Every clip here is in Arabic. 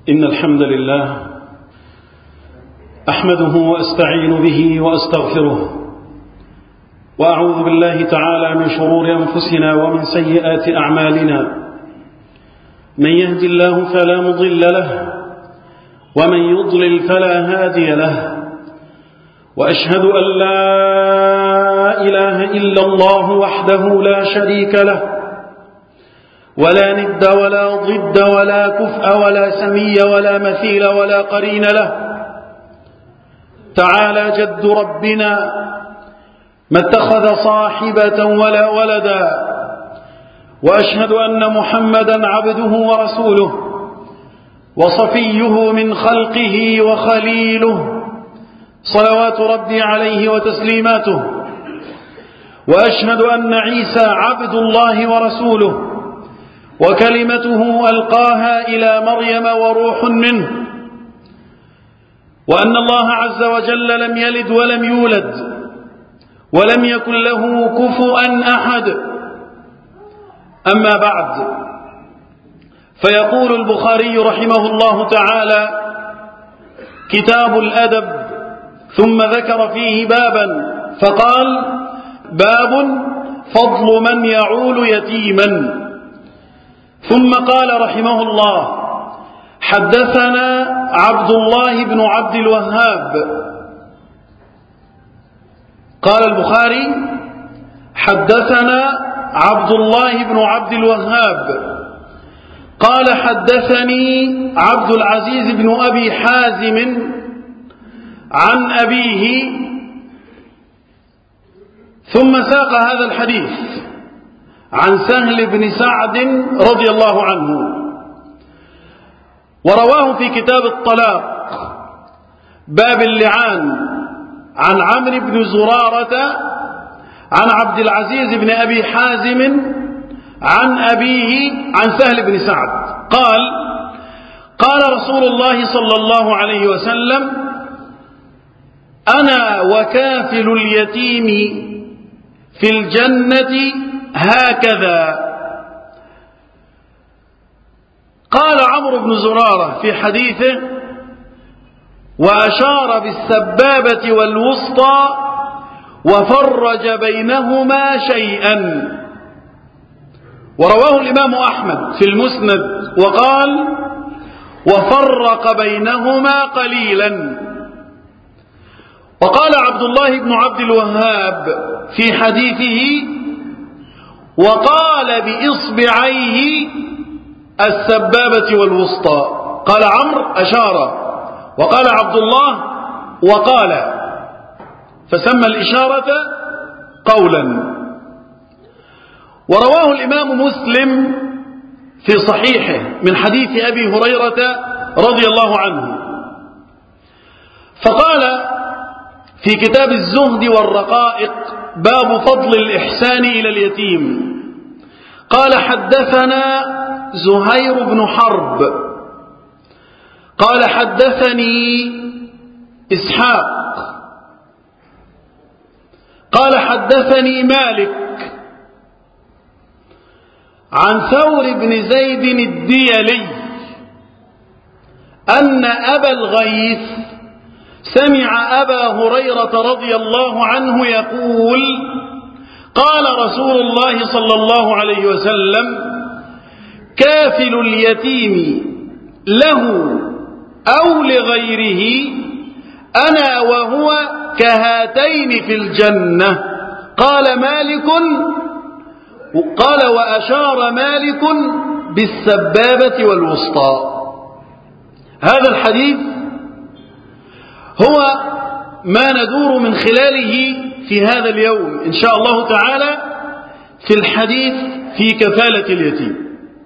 إن الحمد لله أحمده وأستعين به وأستغفره، وأعوذ بالله تعالى من شرور أنفسنا ومن سيئات أعمالنا. من يهد الله فلا مضل له، ومن يضلل فلا هادي له، وأشهد أن لا إله إلا الله وحده لا شريك له، ولا ند ولا ضد ولا كفء ولا سمي ولا مثيل ولا قرين له. تعالى جد ربنا ما اتخذ صاحبة ولا ولدا، وأشهد أن محمدا عبده ورسوله وصفيه من خلقه وخليله، صلوات ربي عليه وتسليماته. وأشهد أن عيسى عبد الله ورسوله وكلمته ألقاها إلى مريم وروح منه، وأن الله عز وجل لم يلد ولم يولد ولم يكن له كفوا أحد. أما بعد، فيقول البخاري رحمه الله تعالى: كتاب الأدب، ثم ذكر فيه بابا فقال: باب فضل من يعول يتيما. ثم قال رحمه الله: حدثنا عبد الله بن عبد الوهاب. قال البخاري: حدثنا عبد الله بن عبد الوهاب قال: حدثني عبد العزيز بن أبي حازم عن أبيه. ثم ساق هذا الحديث عن سهل بن سعد رضي الله عنه، ورواه في كتاب الطلاق باب اللعان عن عمرو بن زرارة عن عبد العزيز بن أبي حازم عن أبيه عن سهل بن سعد قال: قال رسول الله صلى الله عليه وسلم: أنا وكافل اليتيم في الجنة هكذا. قال عمرو بن زرارة في حديثه: وأشار بالسبابة والوسطى وفرج بينهما شيئا. ورواه الإمام أحمد في المسند وقال: وفرق بينهما قليلا. وقال عبد الله بن عبد الوهاب في حديثه: وقال بإصبعيه السبابة والوسطى. قال عمرو: أشار، وقال عبد الله: وقال، فسمى الإشارة قولا. ورواه الإمام مسلم في صحيحه من حديث أبي هريرة رضي الله عنه، فقال في كتاب الزهد والرقائق: باب فضل الإحسان إلى اليتيم. قال: حدثنا زهير بن حرب قال: حدثني إسحاق قال: حدثني مالك عن ثور بن زيد الديلي أن أبا الغيث سمع أبا هريرة رضي الله عنه يقول: قال رسول الله صلى الله عليه وسلم: كافل اليتيم له أو لغيره أنا وهو كهاتين في الجنة. قال مالك: قال وأشار مالك بالسبابة والوسطى. هذا الحديث هو ما ندور من خلاله في هذا اليوم إن شاء الله تعالى في الحديث في كفالة اليتيم.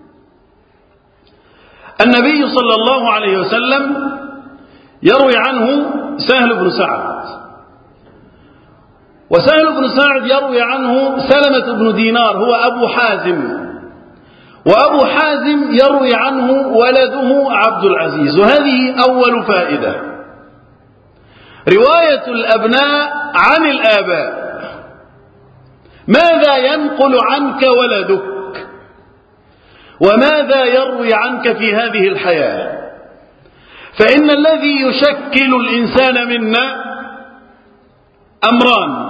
النبي صلى الله عليه وسلم يروي عنه سهل بن سعد، وسهل بن سعد يروي عنه سلمة بن دينار هو أبو حازم، وأبو حازم يروي عنه ولده عبد العزيز. وهذه أول فائدة: رواية الأبناء عن الآباء. ماذا ينقل عنك ولدك؟ وماذا يروي عنك في هذه الحياة؟ فإن الذي يشكل الإنسان منا أمران: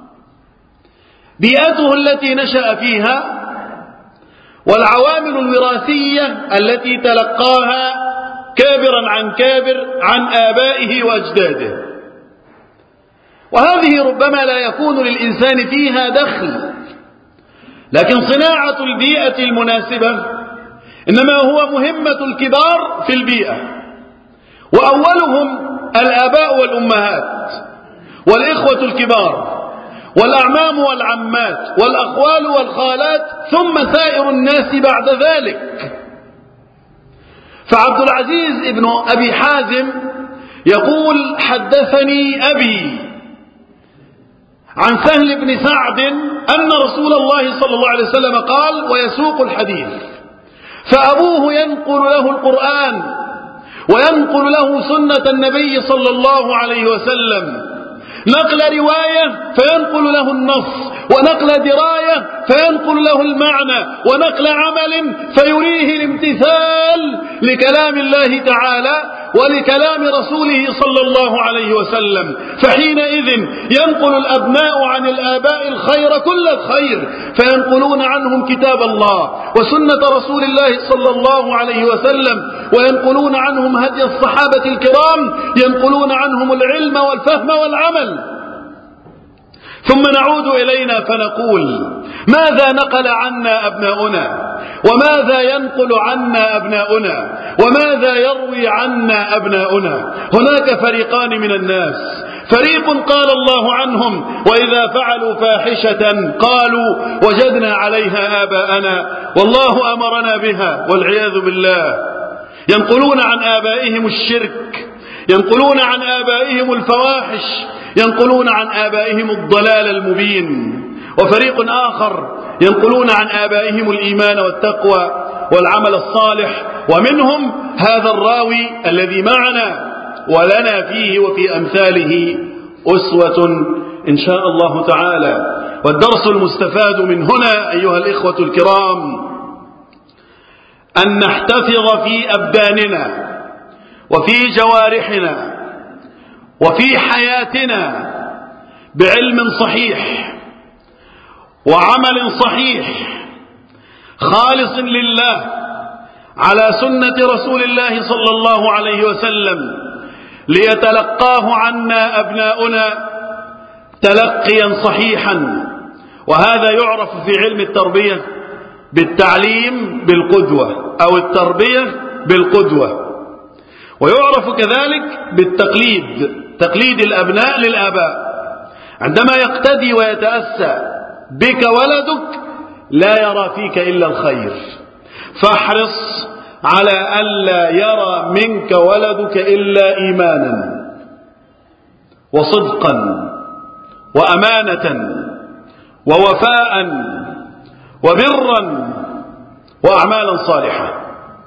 بيئته التي نشأ فيها، والعوامل الوراثية التي تلقاها كابرا عن كابر عن آبائه وأجداده. وهذه ربما لا يكون للإنسان فيها دخل، لكن صناعة البيئة المناسبة إنما هو مهمة الكبار في البيئة، وأولهم الآباء والأمهات والإخوة الكبار والأعمام والعمات والأخوال والخالات، ثم سائر الناس بعد ذلك. فعبد العزيز بن أبي حازم يقول: حدثني أبي عن سهل بن سعد أن رسول الله صلى الله عليه وسلم قال، ويسوق الحديث. فأبوه ينقل له القرآن وينقل له سنة النبي صلى الله عليه وسلم، نقل رواية فينقل له النص، ونقل دراية فينقل له المعنى، ونقل عمل فيريه الامتثال لكلام الله تعالى ولكلام رسوله صلى الله عليه وسلم. فحينئذ ينقل الأبناء عن الآباء الخير كل الخير، فينقلون عنهم كتاب الله وسنة رسول الله صلى الله عليه وسلم، وينقلون عنهم هدي الصحابة الكرام، ينقلون عنهم العلم والفهم والعمل. ثم نعود إلينا فنقول: ماذا نقل عنا أبناؤنا؟ وماذا ينقل عنا أبناؤنا؟ وماذا يروي عنا أبناؤنا؟ هناك فريقان من الناس: فريق قال الله عنهم: وإذا فعلوا فاحشة قالوا وجدنا عليها آباءنا والله أمرنا بها، والعياذ بالله. ينقلون عن آبائهم الشرك، ينقلون عن آبائهم الفواحش، ينقلون عن آبائهم الضلال المبين. وفريق آخر ينقلون عن آبائهم الإيمان والتقوى والعمل الصالح، ومنهم هذا الراوي الذي معنا، ولنا فيه وفي أمثاله أسوة إن شاء الله تعالى. والدرس المستفاد من هنا أيها الإخوة الكرام أن نحتفظ في أبداننا وفي جوارحنا وفي حياتنا بعلم صحيح وعمل صحيح خالص لله على سنة رسول الله صلى الله عليه وسلم، ليتلقاه عنا أبناؤنا تلقيا صحيحا. وهذا يعرف في علم التربية بالتعليم بالقدوة، أو التربية بالقدوة. ويعرف كذلك بالتقليد، تقليد الأبناء للآباء. عندما يقتدي ويتأسى بك ولدك لا يرى فيك إلا الخير، فاحرص على ألا يرى منك ولدك إلا إيمانا وصدقا وأمانة ووفاء وبرا وأعمالا صالحة.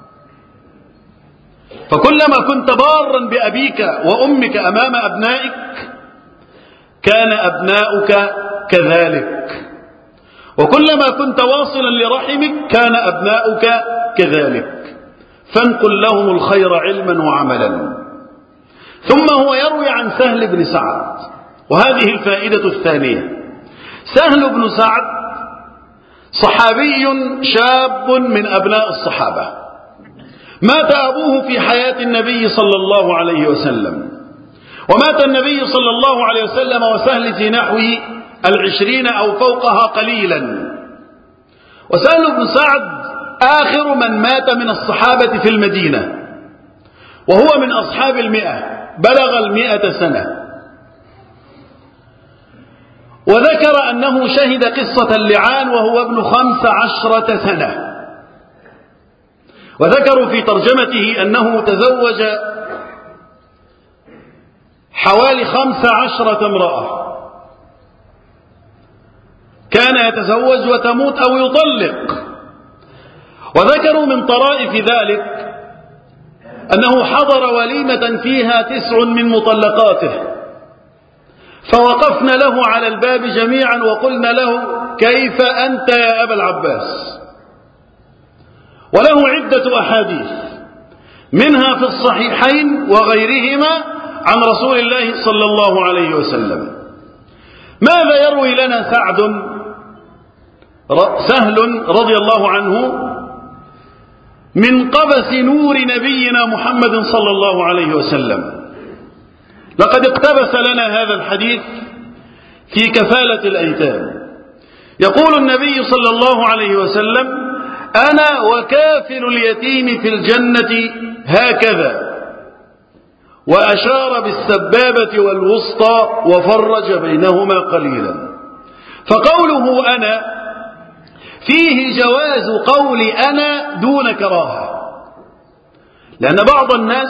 فكلما كنت بارا بأبيك وأمك أمام أبنائك كان أبناؤك كذلك، وكلما كنت واصلا لرحمك كان أبناؤك كذلك. فانقل لهم الخير علما وعملا. ثم هو يروي عن سهل بن سعد، وهذه الفائدة الثانية. سهل بن سعد صحابي شاب من أبناء الصحابة، مات أبوه في حياة النبي صلى الله عليه وسلم، ومات النبي صلى الله عليه وسلم وسهل في نحو 20 أو فوقها قليلا. وسهل بن سعد آخر من مات من الصحابة في المدينة، وهو من أصحاب 100، بلغ 100 سنة. وذكر أنه شهد قصة اللعان وهو ابن 15 سنة. وذكروا في ترجمته أنه تزوج حوالي 15 امرأة، كان يتزوج وتموت أو يطلق. وذكروا من طرائف ذلك أنه حضر وليمة فيها 9 من مطلقاته، فوقفنا له على الباب جميعا وقلنا له: كيف أنت يا أبا العباس؟ وله عدة أحاديث منها في الصحيحين وغيرهما عن رسول الله صلى الله عليه وسلم. ماذا يروي لنا سهل رضي الله عنه من قبس نور نبينا محمد صلى الله عليه وسلم؟ لقد اقتبس لنا هذا الحديث في كفالة الأيتام. يقول النبي صلى الله عليه وسلم: أنا وكافل اليتيم في الجنة هكذا، وأشار بالسبابة والوسطى وفرج بينهما قليلا. فقوله أنا فيه جواز قول أنا دون كراهة، لأن بعض الناس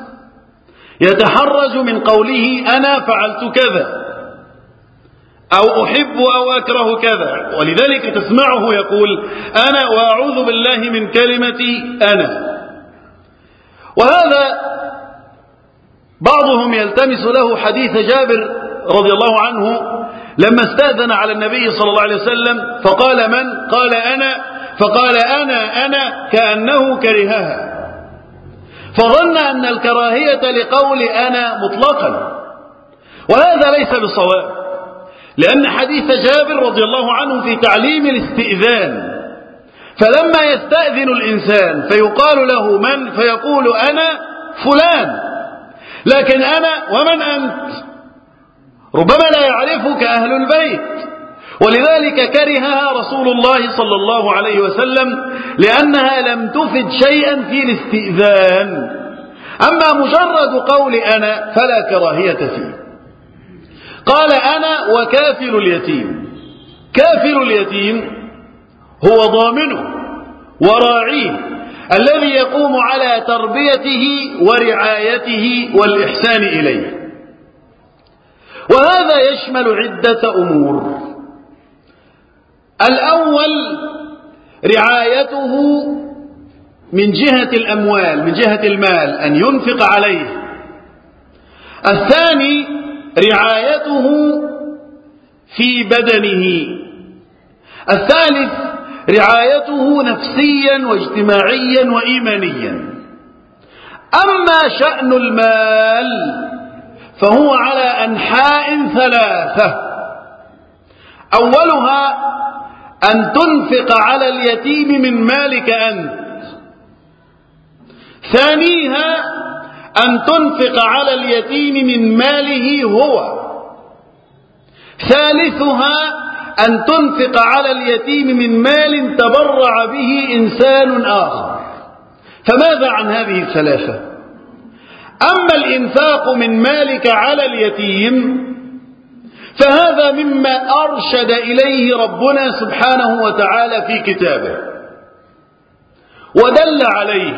يتحرج من قوله أنا فعلت كذا أو أحب أو أكره كذا، ولذلك تسمعه يقول أنا وأعوذ بالله من كلمة أنا. وهذا بعضهم يلتمس له حديث جابر رضي الله عنه لما استأذن على النبي صلى الله عليه وسلم فقال من؟ قال أنا، فقال أنا كأنه كرهها، فظن أن الكراهية لقول أنا مطلقا، وهذا ليس بصواب، لأن حديث جابر رضي الله عنه في تعليم الاستئذان، فلما يستأذن الإنسان فيقال له من؟ فيقول أنا فلان، لكن أنا ومن أنت؟ ربما لا يعرفك أهل البيت، ولذلك كرهها رسول الله صلى الله عليه وسلم لأنها لم تفد شيئا في الاستئذان. أما مجرد قول أنا فلا كراهية فيه. قال أنا وكافل اليتيم. كافل اليتيم هو ضامنه وراعيه الذي يقوم على تربيته ورعايته والإحسان إليه، وهذا يشمل عدة أمور. الأول رعايته من جهة الأموال، من جهة المال أن ينفق عليه. الثاني رعايته في بدنه. الثالث رعايته نفسيا واجتماعيا وإيمانيا. أما شأن المال فهو على أنحاء ثلاثة: أولها أن تنفق على اليتيم من مالك أنت، ثانيها أن تنفق على اليتيم من ماله هو، ثالثها أن تنفق على اليتيم من مال تبرع به إنسان آخر. فماذا عن هذه الثلاثة؟ أما الإنفاق من مالك على اليتيم فهذا مما أرشد إليه ربنا سبحانه وتعالى في كتابه ودل عليه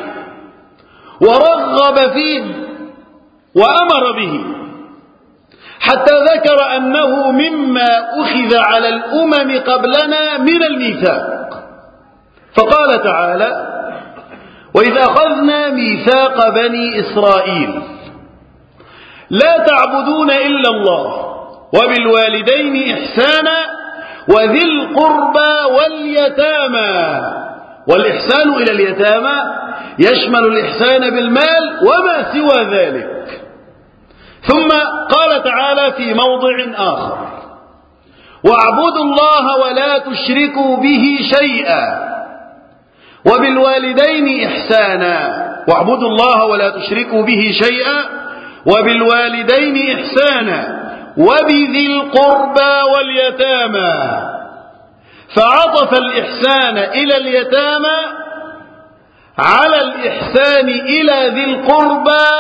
ورغب فيه وأمر به، حتى ذكر أنه مما أخذ على الأمم قبلنا من الميثاق، فقال تعالى: وإذ أخذنا ميثاق بني إسرائيل لا تعبدون إلا الله وبالوالدين إحسانا وذي القربى واليتامى. والإحسان إلى اليتامى يشمل الإحسان بالمال وما سوى ذلك. ثم قال تعالى في موضع آخر: واعبدوا الله ولا تشركوا به شيئا وبالوالدين إحسانا. واعبدوا الله ولا تشركوا به شيئا وبالوالدين إحسانا وبذي القربى واليتامى. فعطف الإحسان إلى اليتامى على الإحسان إلى ذي القربى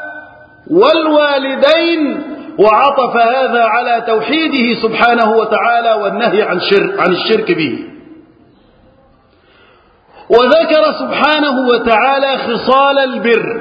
والوالدين، وعطف هذا على توحيده سبحانه وتعالى والنهي عن الشرك به. وذكر سبحانه وتعالى خصال البر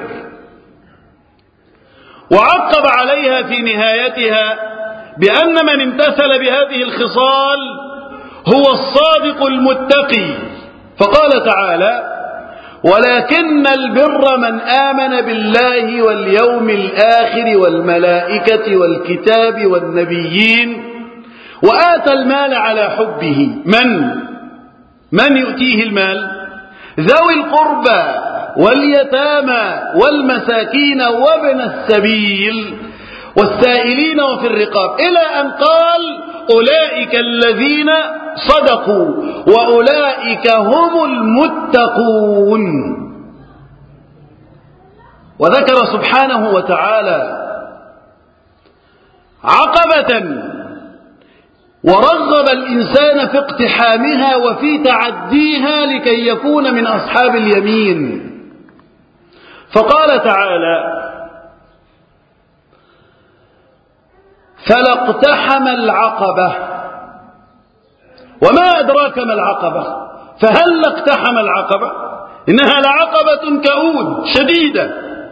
وعقب عليها في نهايتها بأن من امتثل بهذه الخصال هو الصادق المتقي، فقال تعالى: ولكن البر من آمن بالله واليوم الآخر والملائكة والكتاب والنبيين وآتى المال على حبه. من يؤتيه المال؟ ذوي القربى واليتامى والمساكين وابن السبيل والسائلين وفي الرقاب، إلى أن قال أولئك الذين صدقوا وأولئك هم المتقون. وذكر سبحانه وتعالى عقبة ورغب الإنسان في اقتحامها وفي تعديها لكي يكون من أصحاب اليمين، فقال تعالى: فلا اقتحم العقبة. وما أدراك ما العقبة؟ فهل اقتحم العقبة؟ إنها لعقبة كؤود شديدة.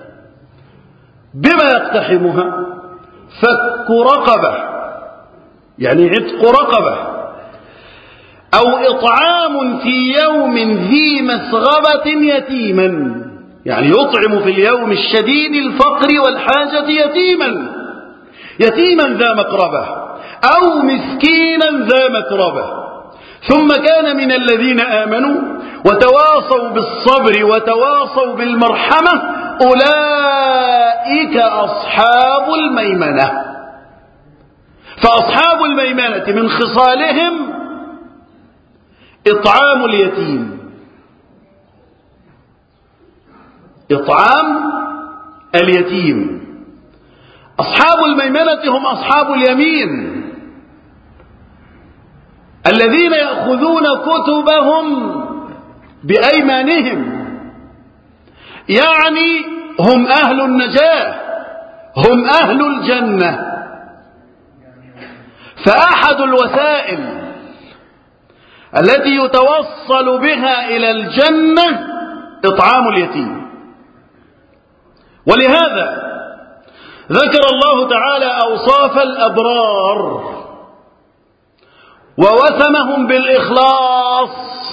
بما يقتحمها؟ فك رقبة، يعني عتق رقبة، أو إطعام في يوم ذي مسغبة يتيما، يعني يطعم في اليوم الشديد الفقر والحاجة يتيما ذا مقربة أو مسكينا ذا متربة. ثم كان من الذين آمنوا وتواصوا بالصبر وتواصوا بالمرحمة أولئك أصحاب الميمنة. فأصحاب الميمنة من خصالهم إطعام اليتيم، إطعام اليتيم. أصحاب الميمنة هم أصحاب اليمين الذين يأخذون كتبهم بأيمانهم، يعني هم أهل النجاة، هم أهل الجنة. فأحد الوسائل التي يتوصل بها إلى الجنة إطعام اليتيم. ولهذا ذكر الله تعالى أوصاف الأبرار ووسمهم بالإخلاص،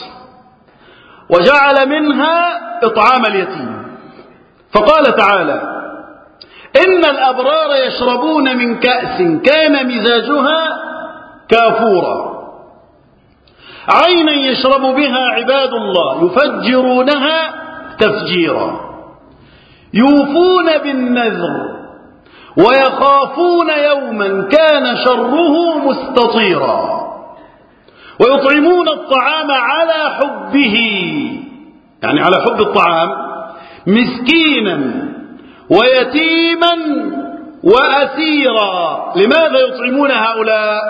وجعل منها إطعام اليتيم، فقال تعالى: إن الأبرار يشربون من كأس كان مزاجها كافورا عينا يشرب بها عباد الله يفجرونها تفجيرا يوفون بالنذر ويخافون يوما كان شره مستطيرا ويطعمون الطعام على حبه، يعني على حب الطعام، مسكينا ويتيما وأسيرا. لماذا يطعمون هؤلاء؟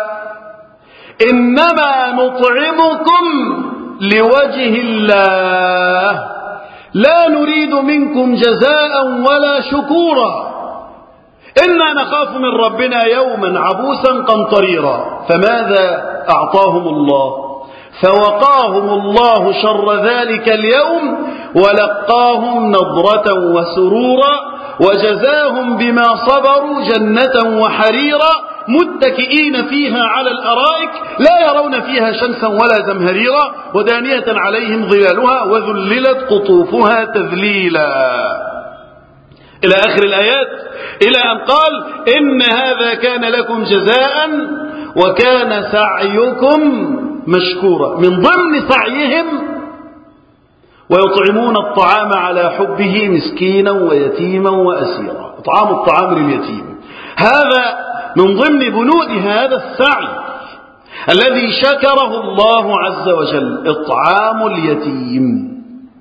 إنما نطعمكم لوجه الله لا نريد منكم جزاء ولا شكورا إنا نخاف من ربنا يوما عبوسا قمطريرا. فماذا أعطاهم الله؟ فوقاهم الله شر ذلك اليوم ولقاهم نضرة وسرورا وجزاهم بما صبروا جنة وحريرا متكئين فيها على الأرائك لا يرون فيها شمسا ولا زمهريرا ودانية عليهم ظلالها وذللت قطوفها تذليلا، إلى آخر الآيات، إلى أن قال: إن هذا كان لكم جزاء وكان سعيكم مشكورا. من ضمن سعيهم ويطعمون الطعام على حبه مسكينا ويتيما وأسيرا. إطعام الطعام لليتيم هذا من ضمن بنود هذا السعي الذي شكره الله عز وجل، إطعام اليتيم.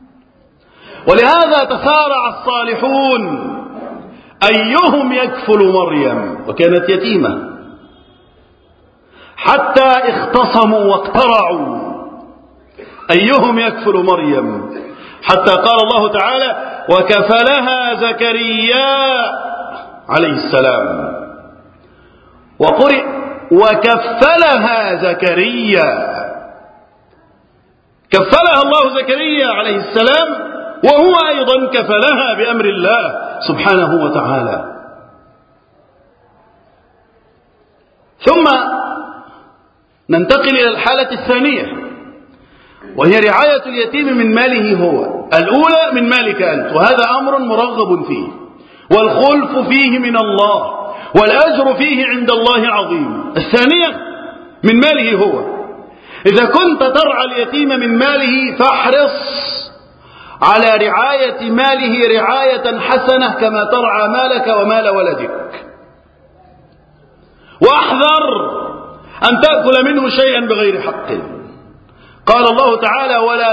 ولهذا تسارع الصالحون أيهم يكفل مريم، وكانت يتيمة، حتى اختصموا واقترعوا أيهم يكفل مريم، حتى قال الله تعالى: وكفلها زكريا عليه السلام، وقرئ وكفلها زكريا، كفلها الله زكريا عليه السلام وهو أيضا كفلها بأمر الله سبحانه وتعالى. ثم ننتقل إلى الحالة الثانية، وهي رعاية اليتيم من ماله هو. الأولى من مالك أنت، وهذا أمر مرغب فيه، والخلف فيه من الله، والأجر فيه عند الله عظيم. الثانية من ماله هو. إذا كنت ترعى اليتيم من ماله فاحرص على رعاية ماله رعاية حسنة كما ترعى مالك ومال ولدك. واحذر أن تأكل منه شيئا بغير حق. قال الله تعالى: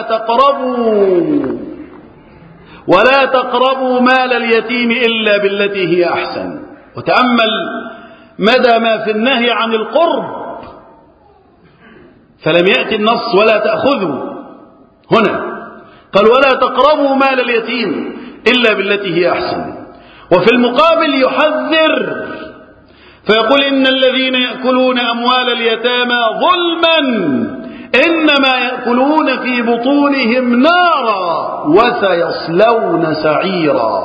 ولا تقربوا مال اليتيم إلا بالتي هي أحسن. وتأمل مدى ما في النهي عن القرب، فلم يأتي النص ولا تأخذوا، هنا قال: ولا تقربوا مال اليتيم إلا بالتي هي أحسن. وفي المقابل يحذر فيقول: إن الذين يأكلون أموال اليتامى ظلما إنما يأكلون في بطونهم نارا وسيصلون سعيرا.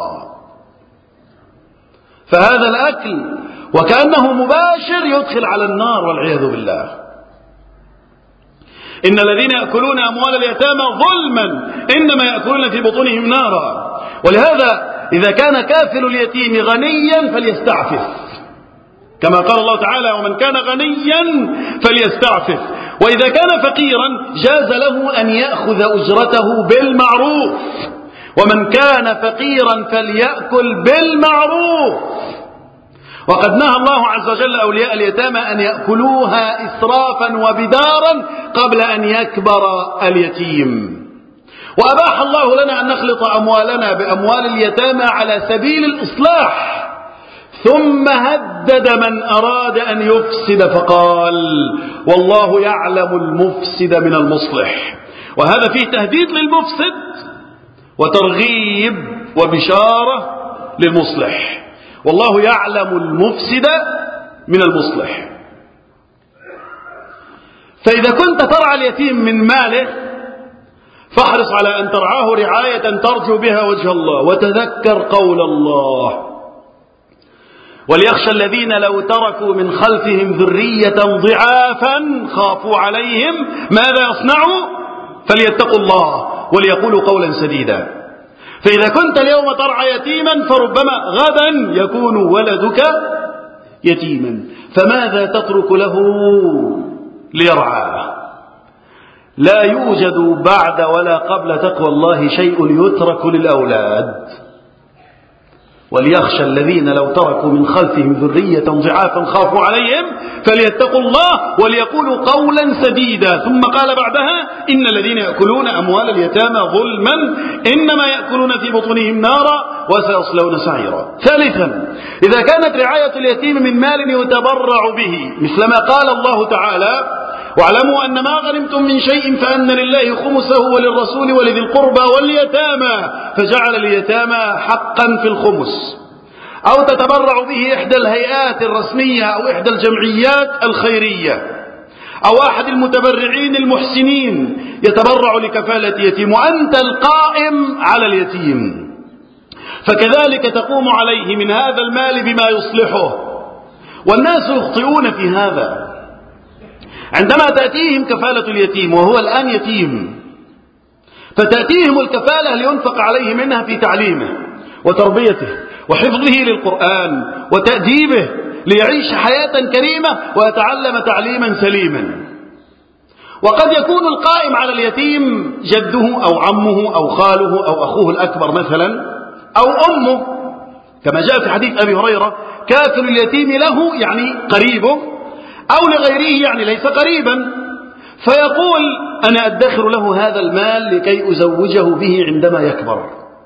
فهذا الأكل وكأنه مباشر يدخل على النار والعياذ بالله. إن الذين يأكلون أموال اليتامى ظلما إنما يأكلون في بطونهم نارا. ولهذا إذا كان كافل اليتيم غنيا فليستعفف، كما قال الله تعالى: ومن كان غنيا فليستعفف. وإذا كان فقيرا جاز له أن يأخذ أجرته بالمعروف. ومن كان فقيرا فليأكل بالمعروف. وقد نهى الله عز وجل أولياء اليتامى أن يأكلوها إسرافا وبدارا قبل أن يكبر اليتيم. وأباح الله لنا أن نخلط أموالنا بأموال اليتامى على سبيل الإصلاح، ثم هدد من أراد أن يفسد فقال: والله يعلم المفسد من المصلح. وهذا فيه تهديد للمفسد وترغيب وبشارة للمصلح. والله يعلم المفسد من المصلح. فإذا كنت ترعى اليتيم من ماله فاحرص على أن ترعاه رعاية ترجو بها وجه الله، وتذكر قول الله: وليخشى الذين لو تركوا من خلفهم ذرية ضعافا خافوا عليهم ماذا يصنعوا فليتقوا الله وليقولوا قولا سديدا. فإذا كنت اليوم ترعى يتيما فربما غدا يكون ولدك يتيما، فماذا تترك له ليرعاه؟ لا يوجد بعد ولا قبل تقوى الله شيء يترك للأولاد. وليخشى الذين لو تركوا من خلفهم ذرية ضعافا خافوا عليهم فليتقوا الله وليقولوا قولا سديدا. ثم قال بعدها: إن الذين يأكلون أموال اليتامى ظلما إنما يأكلون في بطونهم نارا وسيصلون سعيرا. ثالثا، إذا كانت رعاية اليتيم من مال يتبرع به، مثلما قال الله تعالى: واعلموا أن ما غنمتم من شيء فأن لله خمسه وللرسول ولذي القربى واليتامى، فجعل اليتامى حقا في الخمس. أو تتبرع به إحدى الهيئات الرسمية أو إحدى الجمعيات الخيرية أو أحد المتبرعين المحسنين يتبرع لكفالة يتيم، وأنت القائم على اليتيم، فكذلك تقوم عليه من هذا المال بما يصلحه. والناس يخطئون في هذا. عندما تأتيهم كفالة اليتيم وهو الآن يتيم، فتأتيهم الكفالة لينفق عليه منها في تعليمه وتربيته وحفظه للقرآن وتأديبه ليعيش حياة كريمة ويتعلم تعليما سليما. وقد يكون القائم على اليتيم جده أو عمه أو خاله أو أخوه الأكبر مثلا أو أمه، كما جاء في حديث أبي هريرة: كافل اليتيم له يعني قريبه، أو لغيره يعني ليس قريبا، فيقول: أنا أدخر له هذا المال لكي أزوجه به عندما يكبر.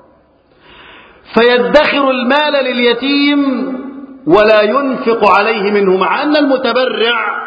فيدخر المال لليتيم ولا ينفق عليه منه، مع أن المتبرع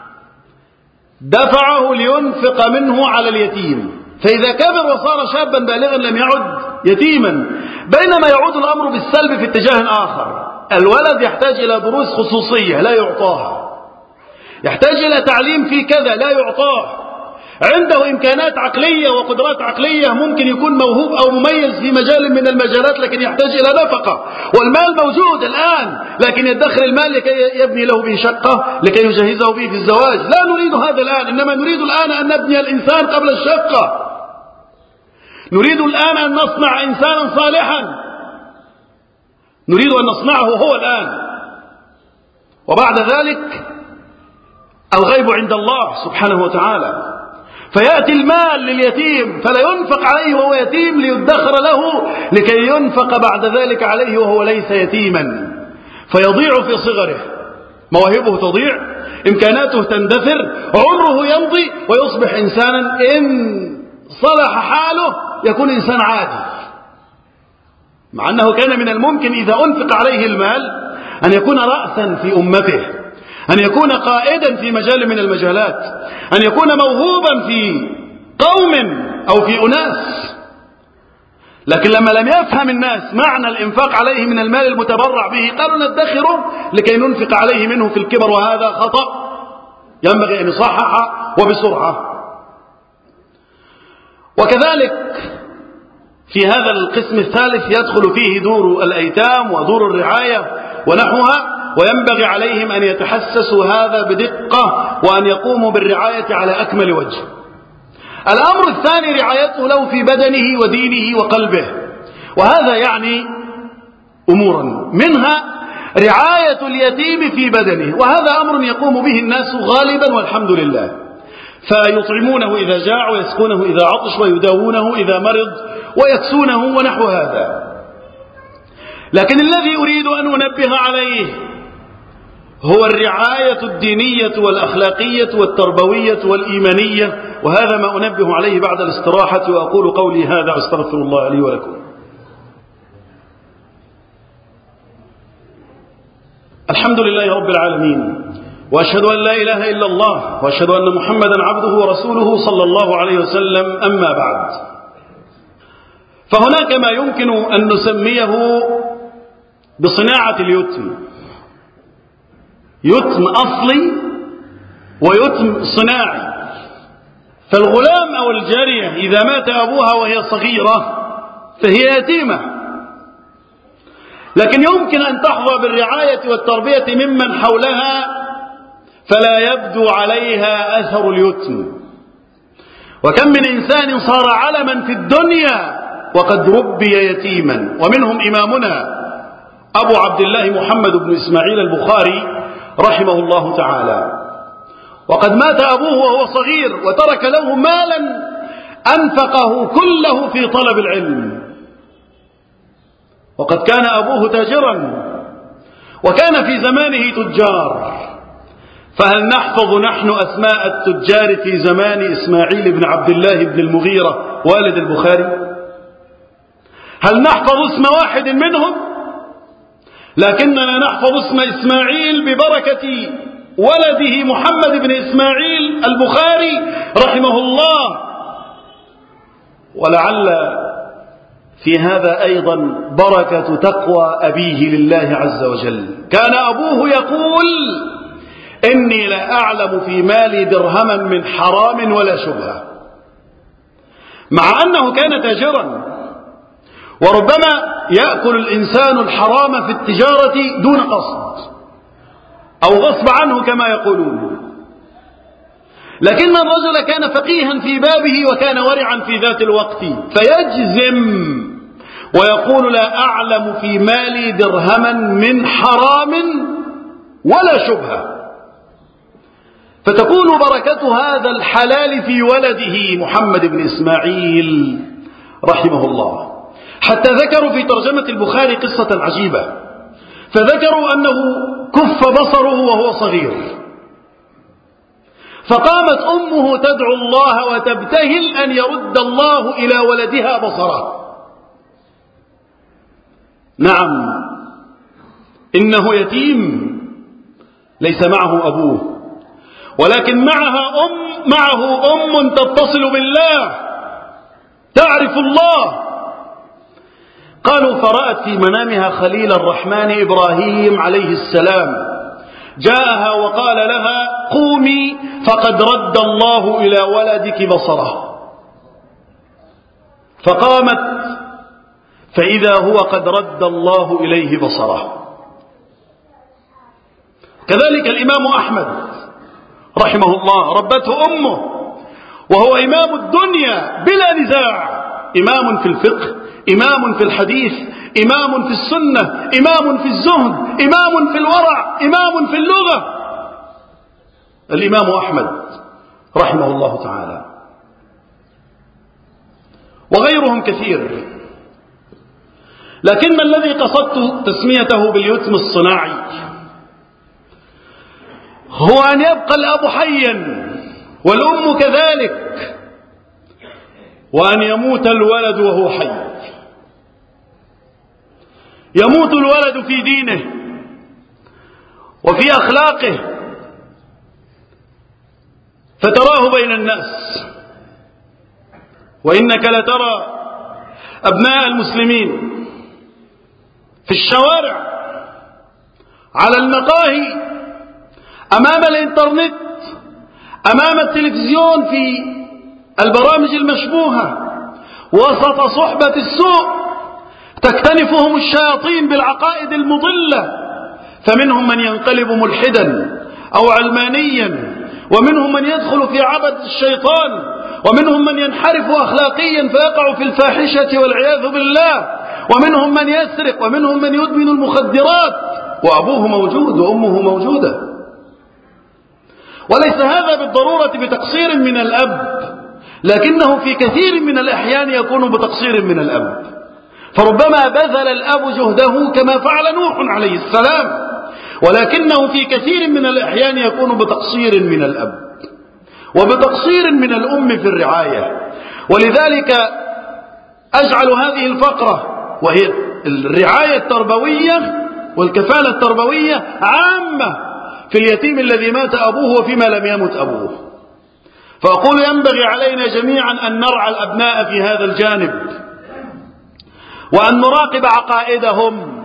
دفعه لينفق منه على اليتيم، فإذا كبر وصار شابا بالغا لم يعد يتيما. بينما يعود الأمر بالسلب في اتجاه آخر: الولد يحتاج إلى دروس خصوصية لا يعطاها، يحتاج إلى تعليم في كذا لا يعطاه، عنده إمكانات عقلية وقدرات عقلية، ممكن يكون موهوب أو مميز في مجال من المجالات، لكن يحتاج إلى نفقة، والمال موجود الآن، لكن يدخر المال لكي يبني له به شقة لكي يجهزه به في الزواج. لا نريد هذا الآن، إنما نريد الآن أن نبني الإنسان قبل الشقة. نريد الآن أن نصنع إنسانا صالحا، نريد أن نصنعه هو الآن، وبعد ذلك الغيب عند الله سبحانه وتعالى. فيأتي المال لليتيم فلا ينفق عليه وهو يتيم ليدخر له لكي ينفق بعد ذلك عليه وهو ليس يتيما، فيضيع في صغره، مواهبه تضيع، إمكاناته تندثر، عمره يمضي ويصبح إنسانا إن صلح حاله يكون إنسان عادي، مع أنه كان من الممكن إذا أنفق عليه المال أن يكون رأسا في أمته، أن يكون قائدا في مجال من المجالات، أن يكون موهوبا في قوم أو في أناس. لكن لما لم يفهم الناس معنى الإنفاق عليه من المال المتبرع به قالوا ندخره لكي ننفق عليه منه في الكبر، وهذا خطأ ينبغي أن يصحح وبسرعة. وكذلك في هذا القسم الثالث يدخل فيه دور الأيتام ودور الرعاية ونحوها، وينبغي عليهم أن يتحسسوا هذا بدقة وأن يقوموا بالرعاية على أكمل وجه. الأمر الثاني رعايته له في بدنه ودينه وقلبه، وهذا يعني أمورا، منها رعاية اليتيم في بدنه، وهذا أمر يقوم به الناس غالبا والحمد لله، فيطعمونه إذا جاع ويسكونه إذا عطش ويداوونه إذا مرض ويكسونه ونحو هذا. لكن الذي أريد أن أنبه عليه هو الرعاية الدينية والأخلاقية والتربوية والإيمانية، وهذا ما أنبه عليه بعد الاستراحة، وأقول قولي هذا أستغفر الله لي ولكم. الحمد لله رب العالمين، وأشهد أن لا إله إلا الله، وأشهد أن محمدا عبده ورسوله صلى الله عليه وسلم. أما بعد، فهناك ما يمكن أن نسميه بصناعة اليتم، يتم أصلي ويتم صناعي. فالغلام أو الجارية إذا مات أبوها وهي صغيرة فهي يتيمة، لكن يمكن أن تحظى بالرعاية والتربية ممن حولها فلا يبدو عليها أثر اليتم. وكم من إنسان صار علما في الدنيا وقد ربي يتيما، ومنهم إمامنا أبو عبد الله محمد بن إسماعيل البخاري رحمه الله تعالى، وقد مات أبوه وهو صغير وترك له مالا أنفقه كله في طلب العلم، وقد كان أبوه تاجرا وكان في زمانه تجار. فهل نحفظ نحن أسماء التجار في زمان إسماعيل بن عبد الله بن المغيرة والد البخاري؟ هل نحفظ اسم واحد منهم؟ لكننا نحفظ اسم إسماعيل ببركة ولده محمد بن إسماعيل البخاري رحمه الله. ولعل في هذا أيضا بركة تقوى أبيه لله عز وجل. كان أبوه يقول: إني لا أعلم في مالي درهما من حرام ولا شبهة، مع أنه كان تاجرا، وربما يأكل الإنسان الحرام في التجارة دون قصد أو غصب عنه كما يقولون، لكن الرجل كان فقيها في بابه وكان ورعا في ذات الوقت، فيجزم ويقول: لا أعلم في مالي درهما من حرام ولا شبهة. فتكون بركة هذا الحلال في ولده محمد بن إسماعيل رحمه الله. حتى ذكروا في ترجمة البخاري قصة عجيبة، فذكروا أنه كف بصره وهو صغير، فقامت أمه تدعو الله وتبتهل أن يرد الله إلى ولدها بصره. نعم، إنه يتيم ليس معه أبوه، ولكن معه أم تتصل بالله تعرف الله. قالوا: فرأت في منامها خليل الرحمن إبراهيم عليه السلام، جاءها وقال لها: قومي فقد رد الله إلى ولدك بصره. فقامت فإذا هو قد رد الله إليه بصره. كذلك الإمام أحمد رحمه الله ربته أمه، وهو إمام الدنيا بلا نزاع، إمام في الفقه، إمام في الحديث، إمام في السنة، إمام في الزهد، إمام في الورع، إمام في اللغة، الإمام أحمد رحمه الله تعالى. وغيرهم كثير. لكن الذي قصدت تسميته باليتم الصناعي هو أن يبقى الأب حيا والأم كذلك، وأن يموت الولد وهو حي. يموت الولد في دينه وفي أخلاقه، فتراه بين الناس. وإنك لترى أبناء المسلمين في الشوارع، على المقاهي، أمام الإنترنت، أمام التلفزيون، في البرامج المشبوهة، وسط صحبة السوء تكتنفهم الشياطين بالعقائد المضلة، فمنهم من ينقلب ملحدا أو علمانيا، ومنهم من يدخل في عبد الشيطان، ومنهم من ينحرف أخلاقيا فيقع في الفاحشة والعياذ بالله، ومنهم من يسرق، ومنهم من يدمن المخدرات، وأبوه موجود وأمه موجودة. وليس هذا بالضرورة بتقصير من الأب، لكنه في كثير من الأحيان يكون بتقصير من الأب. فربما بذل الأب جهده كما فعل نوح عليه السلام، ولكنه في كثير من الأحيان يكون بتقصير من الأب وبتقصير من الأم في الرعاية. ولذلك أجعل هذه الفقرة، وهي الرعاية التربوية والكفالة التربوية، عامة في اليتيم الذي مات أبوه وفيما لم يمت أبوه. فأقول ينبغي علينا جميعا أن نرعى الأبناء في هذا الجانب، وأن نراقب عقائدهم،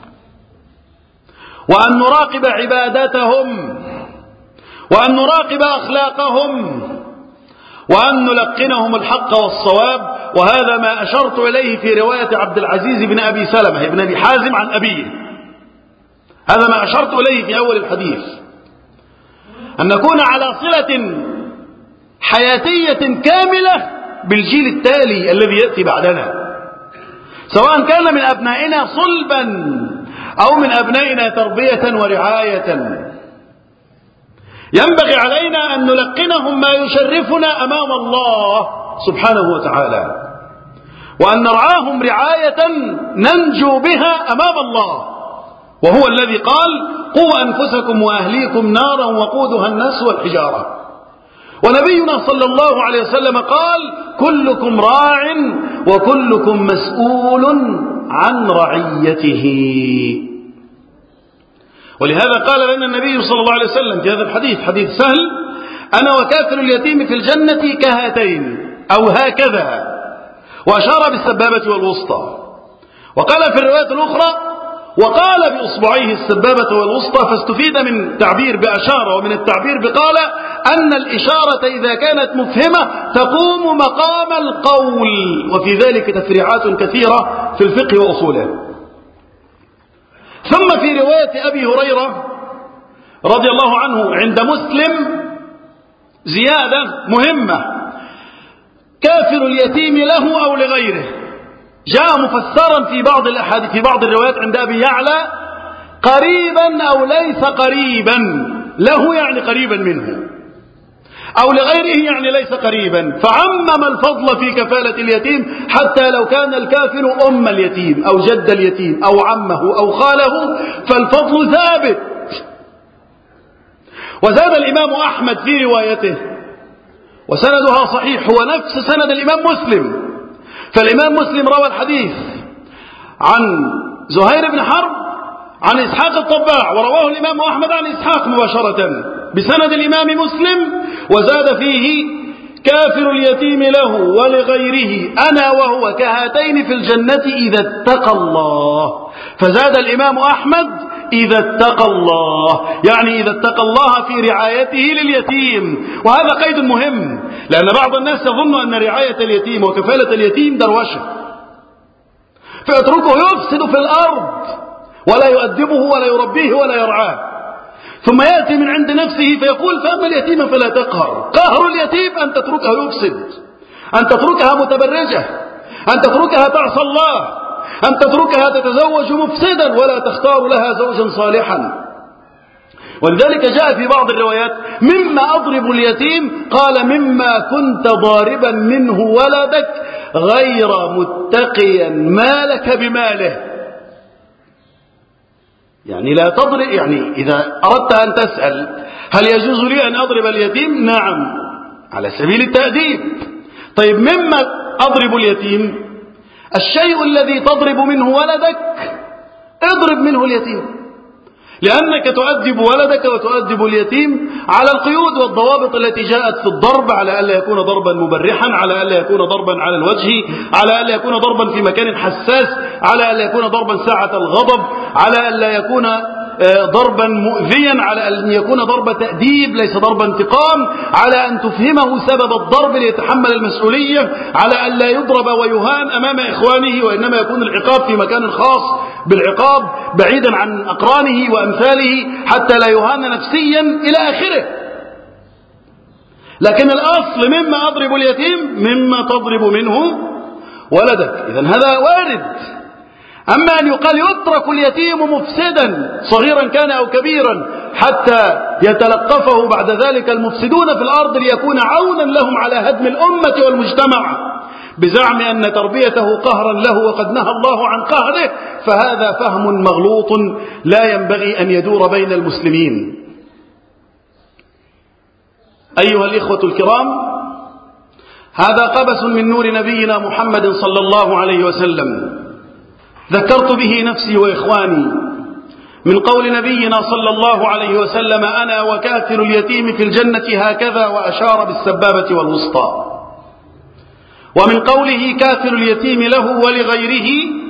وأن نراقب عبادتهم، وأن نراقب أخلاقهم، وأن نلقنهم الحق والصواب. وهذا ما أشرت إليه في رواية عبد العزيز بن أبي سلمة بن أبي حازم عن أبيه. هذا ما أشرت إليه في أول الحديث، أن نكون على صلة حياتية كاملة بالجيل التالي الذي يأتي بعدنا، سواء كان من أبنائنا صلبا أو من أبنائنا تربية ورعاية. ينبغي علينا أن نلقنهم ما يشرفنا أمام الله سبحانه وتعالى، وأن نرعاهم رعاية ننجو بها أمام الله، وهو الذي قال: قوا أنفسكم وأهليكم نارا وقودها الناس والحجارة. ونبينا صلى الله عليه وسلم قال: كلكم راع وكلكم مسؤول عن رعيته. ولهذا قال لنا النبي صلى الله عليه وسلم في هذا الحديث، حديث سهل: أنا وكافل اليتيم في الجنة كهاتين أو هكذا، وأشار بالسبابة والوسطى. وقال في الرواية الأخرى: وقال بإصبعيه السبابة والوسطى، فاستفيد من تعبير بأشار ومن التعبير بقال أن الإشارة إذا كانت مفهمة تقوم مقام القول، وفي ذلك تفريعات كثيرة في الفقه وأصوله. ثم في رواية أبي هريرة رضي الله عنه عند مسلم زيادة مهمة: كافل اليتيم له أو لغيره. جاء مفسرا في بعض الأحاديث في بعض الروايات عند أبي يعلى: قريبا أو ليس قريبا، له يعني قريبا منه، أو لغيره يعني ليس قريبا، فعمم الفضل في كفالة اليتيم حتى لو كان الكافل أم اليتيم أو جد اليتيم أو عمه أو خاله، فالفضل ثابت. وزاد الإمام أحمد في روايته، وسندها صحيح، هو نفس سند الإمام مسلم. فالإمام مسلم روى الحديث عن زهير بن حرب عن إسحاق الطباع، ورواه الإمام أحمد عن إسحاق مباشرة بسند الإمام مسلم، وزاد فيه: كافر اليتيم له ولغيره أنا وهو كهاتين في الجنة إذا اتقى الله. فزاد الإمام أحمد: إذا اتقى الله، يعني إذا اتقى الله في رعايته لليتيم. وهذا قيد مهم، لأن بعض الناس يظن أن رعاية اليتيم وكفالة اليتيم دروشة، فيتركه يفسد في الأرض ولا يؤدبه ولا يربيه ولا يرعاه، ثم يأتي من عند نفسه فيقول: فأما اليتيم فلا تقهر. قهر اليتيم أن تتركها يفسد، أن تتركها متبرجة، أن تتركها تعصى الله، أن تتركها تتزوج مفسدا ولا تختار لها زوجا صالحا. ولذلك جاء في بعض الروايات: مما أضرب اليتيم، قال: مما كنت ضاربا منه ولدك غير متقيا مالك بماله. يعني لا تضرب، يعني إذا أردت أن تسأل هل يجوز لي أن أضرب اليتيم؟ نعم، على سبيل التأديب. طيب مما أضرب اليتيم؟ الشيء الذي تضرب منه ولدك اضرب منه اليتيم، لأنك تؤدب ولدك وتؤدب اليتيم على القيود والضوابط التي جاءت في الضرب، على ألا يكون ضربا مبرحا، على ألا يكون ضربا على الوجه، على ألا يكون ضربا في مكان حساس، على ألا يكون ضربا ساعة الغضب، على ألا يكون ضربا مؤذيا، على أن يكون ضرب تأديب ليس ضرب انتقام، على أن تفهمه سبب الضرب ليتحمل المسؤولية، على أن لا يضرب ويهان أمام إخوانه، وإنما يكون العقاب في مكان خاص بالعقاب بعيدا عن أقرانه وأمثاله حتى لا يهان نفسيا إلى آخره. لكن الأصل مما أضرب اليتيم مما تضرب منه ولدك. إذن هذا وارد. أما أن يقال يترك اليتيم مفسدا صغيرا كان أو كبيرا حتى يتلقفه بعد ذلك المفسدون في الأرض ليكون عونا لهم على هدم الأمة والمجتمع بزعم أن تربيته قهرا له وقد نهى الله عن قهره، فهذا فهم مغلوط لا ينبغي أن يدور بين المسلمين. أيها الإخوة الكرام، هذا قبس من نور نبينا محمد صلى الله عليه وسلم ذكرت به نفسي وإخواني من قول نبينا صلى الله عليه وسلم: أنا وكافل اليتيم في الجنة هكذا، وأشار بالسبابة والوسطى. ومن قوله كافل اليتيم له ولغيره: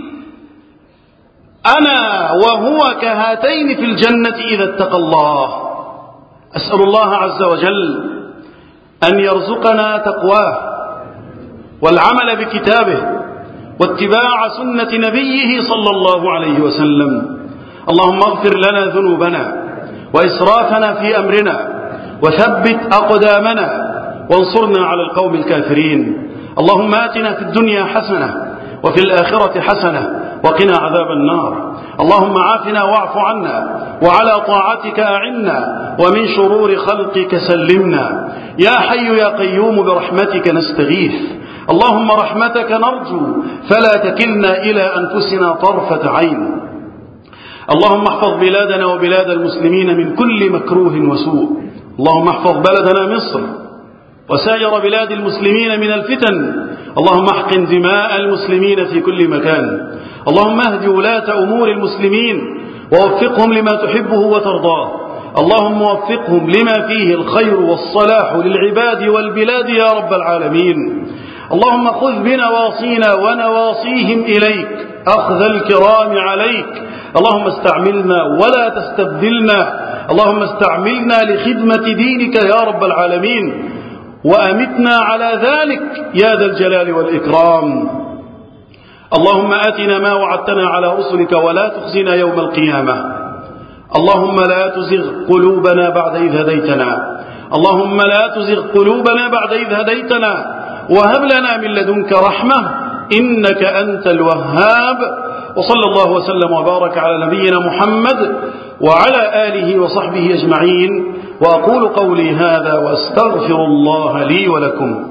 أنا وهو كهاتين في الجنة إذا اتقى الله. أسأل الله عز وجل أن يرزقنا تقواه والعمل بكتابه واتباع سنة نبيه صلى الله عليه وسلم. اللهم اغفر لنا ذنوبنا وإسرافنا في أمرنا وثبت أقدامنا وانصرنا على القوم الكافرين. اللهم آتنا في الدنيا حسنة وفي الآخرة حسنة وقنا عذاب النار. اللهم عافنا واعف عنا وعلى طاعتك أعنا ومن شرور خلقك سلمنا. يا حي يا قيوم برحمتك نستغيث. اللهم رحمتك نرجو فلا تكلنا إلى أنفسنا طرفة عين. اللهم احفظ بلادنا وبلاد المسلمين من كل مكروه وسوء. اللهم احفظ بلدنا مصر وسائر بلاد المسلمين من الفتن. اللهم احقن دماء المسلمين في كل مكان. اللهم اهد ولاة أمور المسلمين ووفقهم لما تحبه وترضاه. اللهم وفقهم لما فيه الخير والصلاح للعباد والبلاد يا رب العالمين. اللهم خذ بنواصينا ونواصيهم إليك أخذ الكرام عليك. اللهم استعملنا ولا تستبدلنا. اللهم استعملنا لخدمة دينك يا رب العالمين، وأمتنا على ذلك يا ذا الجلال والإكرام. اللهم آتنا ما وعدتنا على رسلك ولا تخزنا يوم القيامة. اللهم لا تزغ قلوبنا بعد إذ هديتنا. اللهم لا تزغ قلوبنا بعد إذ هديتنا وهب لنا من لدنك رحمة إنك أنت الوهاب. وصلى الله وسلم وبارك على نبينا محمد وعلى آله وصحبه أجمعين. وأقول قولي هذا وأستغفر الله لي ولكم.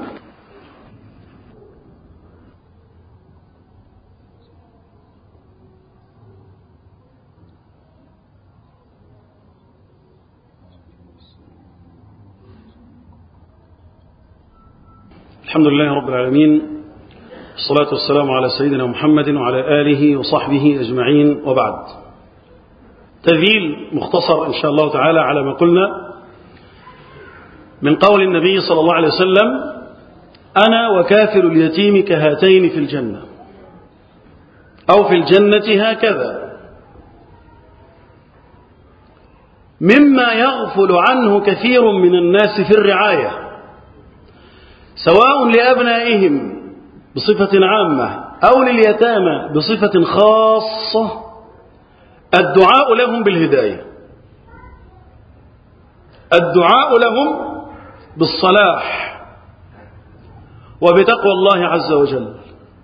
الحمد لله رب العالمين، الصلاة والسلام على سيدنا محمد وعلى آله وصحبه أجمعين، وبعد. تذييل مختصر إن شاء الله تعالى على ما قلنا من قول النبي صلى الله عليه وسلم: أنا وكافل اليتيم كهاتين في الجنة، أو في الجنة هكذا. مما يغفل عنه كثير من الناس في الرعاية، سواء لأبنائهم بصفة عامة أو لليتامى بصفة خاصة، الدعاء لهم بالهداية، الدعاء لهم بالصلاح وبتقوى الله عز وجل.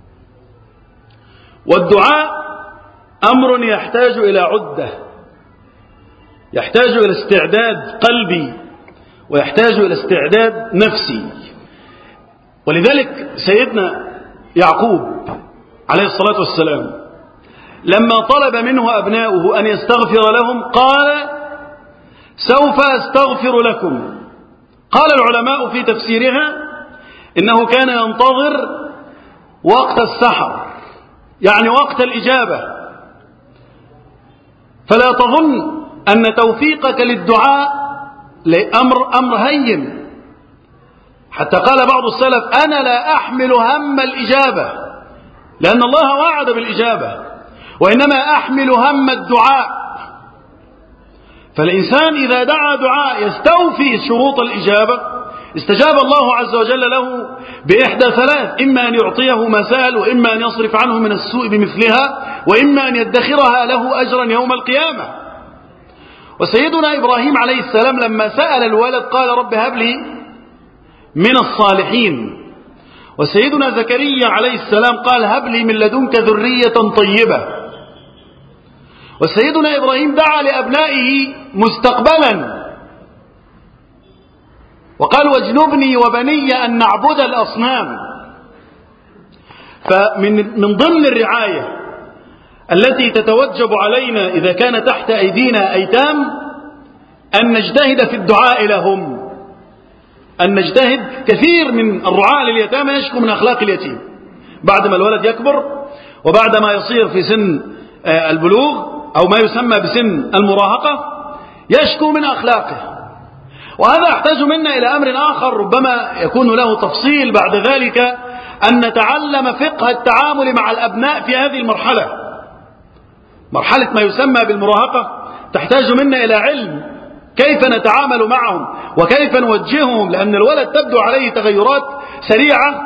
والدعاء أمر يحتاج إلى عدة، يحتاج إلى استعداد قلبي ويحتاج إلى استعداد نفسي. ولذلك سيدنا يعقوب عليه الصلاة والسلام لما طلب منه أبناؤه أن يستغفر لهم قال سوف أستغفر لكم. قال العلماء في تفسيرها إنه كان ينتظر وقت السحر، يعني وقت الإجابة. فلا تظن أن توفيقك للدعاء أمر هين، حتى قال بعض السلف أنا لا أحمل هم الإجابة، لأن الله وعد بالإجابة، وإنما أحمل هم الدعاء. فالإنسان إذا دعا دعاء يستوفي شروط الإجابة استجاب الله عز وجل له بإحدى ثلاث: إما أن يعطيه ما سأل، وإما أن يصرف عنه من السوء بمثلها، وإما أن يدخرها له أجرا يوم القيامة. وسيدنا إبراهيم عليه السلام لما سأل الولد قال رب هب لي من الصالحين، وسيدنا زكريا عليه السلام قال هب لي من لدنك ذرية طيبة. وسيدنا إبراهيم دعا لأبنائه مستقبلا وقال واجنبني وبني أن نعبد الأصنام. فمن ضمن الرعاية التي تتوجب علينا إذا كان تحت أيدينا أيتام أن نجتهد في الدعاء لهم، أن نجتهد. كثير من الرعاة لليتامى يشكو من أخلاق اليتيم بعد ما الولد يكبر وبعد ما يصير في سن البلوغ أو ما يسمى بسن المراهقة، يشكو من أخلاقه. وهذا يحتاج منا إلى أمر آخر ربما يكون له تفصيل بعد ذلك، أن نتعلم فقه التعامل مع الأبناء في هذه المرحلة. مرحلة ما يسمى بالمراهقة تحتاج منا إلى علم كيف نتعامل معهم وكيف نوجههم، لأن الولد تبدو عليه تغيرات سريعة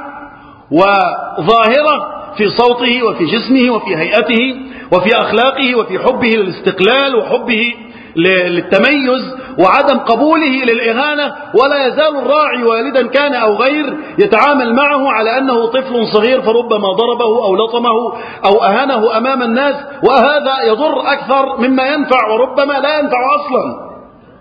وظاهرة في صوته وفي جسمه وفي هيئته وفي أخلاقه وفي حبه للاستقلال وحبه للتميز وعدم قبوله للإهانة. ولا يزال الراعي والدا كان أو غير يتعامل معه على أنه طفل صغير، فربما ضربه أو لطمه أو أهانه أمام الناس، وهذا يضر أكثر مما ينفع وربما لا ينفع أصلا.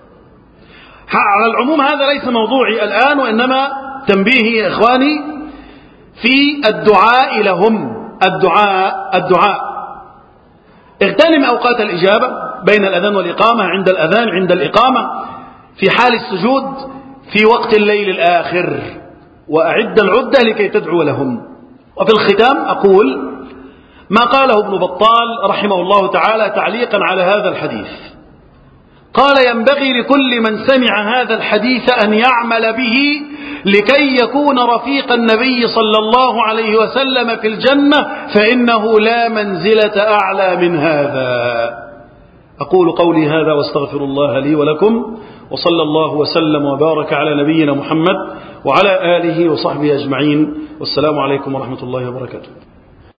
على العموم هذا ليس موضوعي الآن، وإنما تنبيهي يا إخواني في الدعاء لهم. الدعاء اغتنم أوقات الإجابة بين الأذان والإقامة، عند الأذان، عند الإقامة، في حال السجود، في وقت الليل الآخر، وأعد العدة لكي تدعو لهم. وفي الختام أقول ما قاله ابن بطال رحمه الله تعالى تعليقا على هذا الحديث. قال ينبغي لكل من سمع هذا الحديث أن يعمل به لكي يكون رفيق النبي صلى الله عليه وسلم في الجنة، فإنه لا منزلة أعلى من هذا. أقول قولي هذا واستغفر الله لي ولكم، وصلى الله وسلم وبارك على نبينا محمد وعلى آله وصحبه أجمعين، والسلام عليكم ورحمة الله وبركاته.